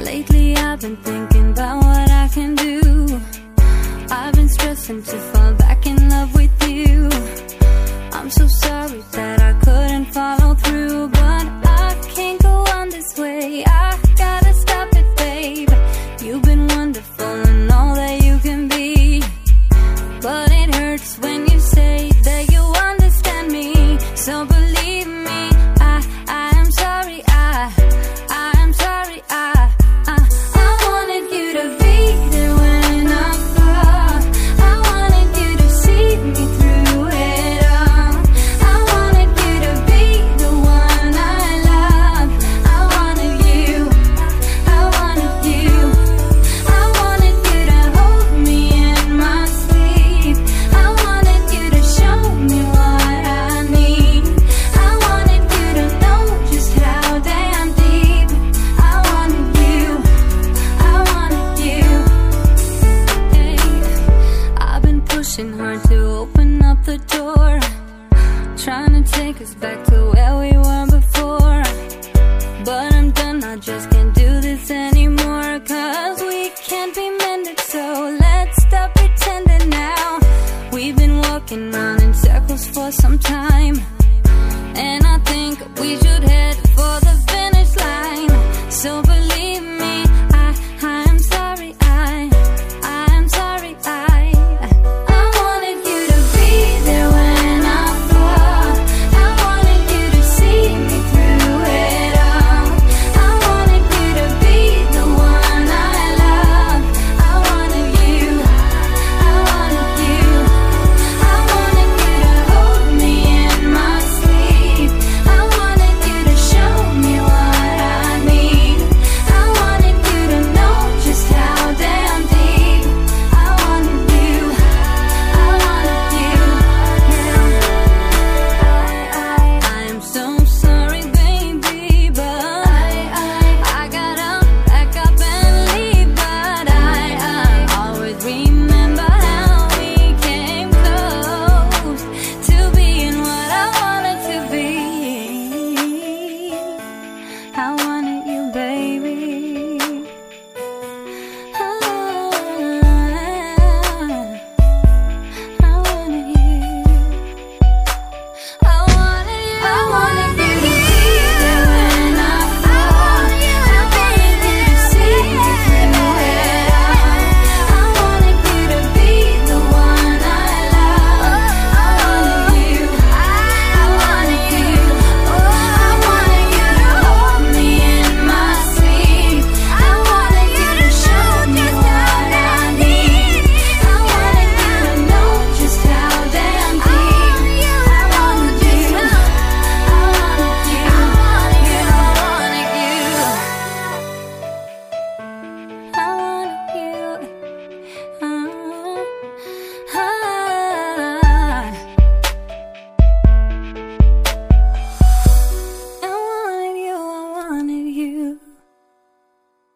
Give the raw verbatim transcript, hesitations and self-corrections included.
Lately I've been thinking about what I can do. I've been stressing to fall back in love with you. I'm so sorry that I couldn't follow through, but I can't go on this way. I gotta stop it, babe. You've been wonderful and all that you can be, but it hurts when you say that you understand me. So believe me, I, I am sorry, I, I am sorry, I, I, I wanted you to be there when I fall. I wanted you to see me through it all. I wanted you to be the one I love. I wanted you, I wanted you. I wanted you to hold me in my sleep. I wanted you to show me what I need. I wanted you to know just how damn deep I wanted you. I wanted you. Hey, I've been pushing hard to open up the door, trying to take us back to where we were before. But I'm done, I just can't do this anymore. Cause we can't be mended, so let's stop pretending now. We've been walking around in circles for some time, and I think we should head for the finish line. So believe me, I, I am sorry, I, I am sorry, I, I wanted you to be there when I fall. I wanted you to see me through it all. I wanted you to be the one I love. I wanted you, I wanted you. I wanted you to hold me in my sleep. I wanted you to show me what I need. I wanted you to know just how damn deep I wanted you. I wanted you. I am so sorry, baby, but I, I, I gotta back up and leave. But I, I always remember how we came close to being what I wanted to be. I